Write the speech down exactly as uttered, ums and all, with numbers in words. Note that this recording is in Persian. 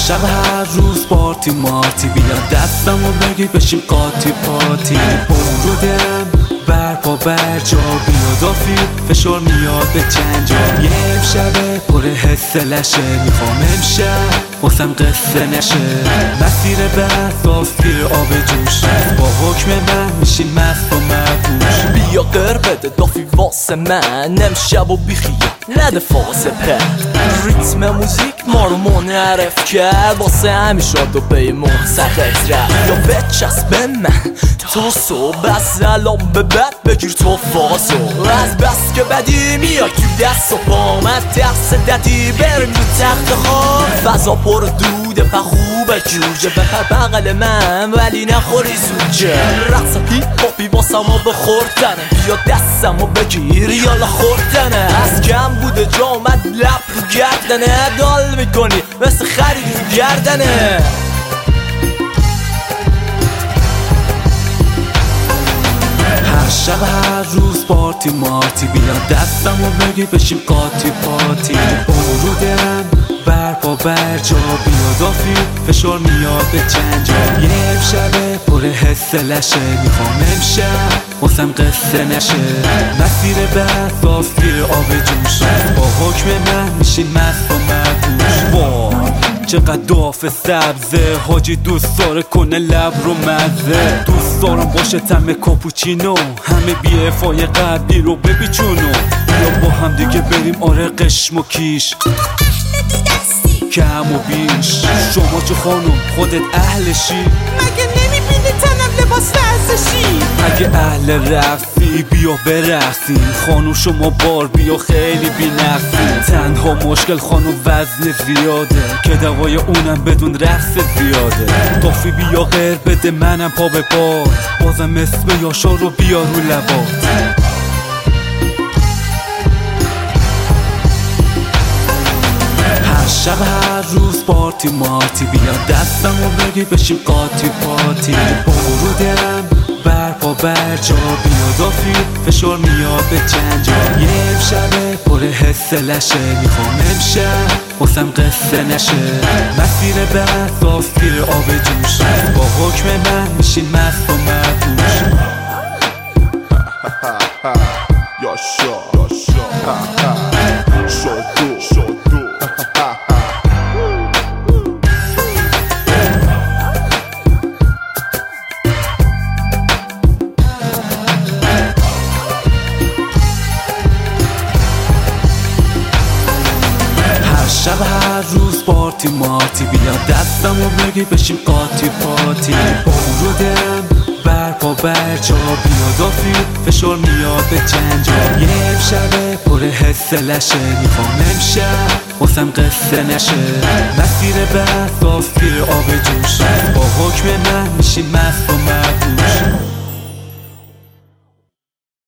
شب هر روز پارتی مارتی، بیا دستم و بگی بشیم قاطی پاتی. برودم بر پا بر جا، بیا دافی فشار میاد به چند جا. یه امشبه پر حس لشه، میخوام امشب واسم قصه نشه. مسیر بس آسگیر آب جوش، با حکم من میشین مست و مدوش. بیا قر بده دافی واسه من امشب و بیخیه نده فاسه پر. ریتم موزیک ما رو منعرف کرد، واسه همیشه دو پیمون سخت رفت. یا بچسب به من تا صبح، از الان به بعد بگیر تو فاسو. از بس که بدی میای تو دست و پامت، دست ددی بریم تو تخت خواب. فضا پر دوده پخوبه جوجه، بپر بغل من ولی نخوری زوجه. رقص هیپ هاپی واسم و بخوردنه، بیا دستم و بگیر یالا خوردنه. از کم بوده جامد لب رو گردنه، دال میکنی مثل خرید رو گردنه. هر شب هر روز پارتی مارتی، بیا دستم و بگی بشیم قاطی پاتی. برودم بر پا بر جا، بیا دافی فشار میاد به چند جا. یه امشبه پر حس لشه، میخوام امشب واسم قصه نشه. مسیر بس آسگیر آب جوش، با حکم من میشین مست و مدوش. وای چقدر داف سبزه، حاجی دوست داره کنه لب رو مزه. دوست دارم باشه تم کاپوچینو، همه بی افای قبلی رو ببیچونو. بیا با هم دیگه بریم آره قشم و کیش، کم و بیش. شما چه خانم خودت اهلشی؟ مگه نمیبینی تنم لباس ورزشی؟ اگه اهل رقصی بیا برقصیم، خانم شما بار بیا خیلی بی نقصی. تنها مشکل خانم وزن زیاده، که دوای اونم بدون رقص زیاده. دافی بیا غیر بده منم پا به پا، بازم اسم یاشا رو بیا رو لبات. هر شب هر روز پارتی مارتی، بیا دستم و بگی بشیم قاطی پاتی. برودم بر پا بر جا، بیا دافی فشار میاد به چند جا. یه امشبه پر حس لشه، میخوام امشب واسم قصه نشه. مسیر بس آسگیر آب جوش، با حکم من میشین مست و مدوش. یاشا یاشا شادو شادو. شب هر روز پارتی مارتی، بیا دستم و بگی بشیم قاطی پاتی. برودم بر پا بر جا، بیا دافی فشار میاد به چند جا. یه امشبه پر حس لشه، میخوام امشب واسم قصه نشه. مسیر بس آسگیر آب جوش، با حکم من میشین مست و مدوش.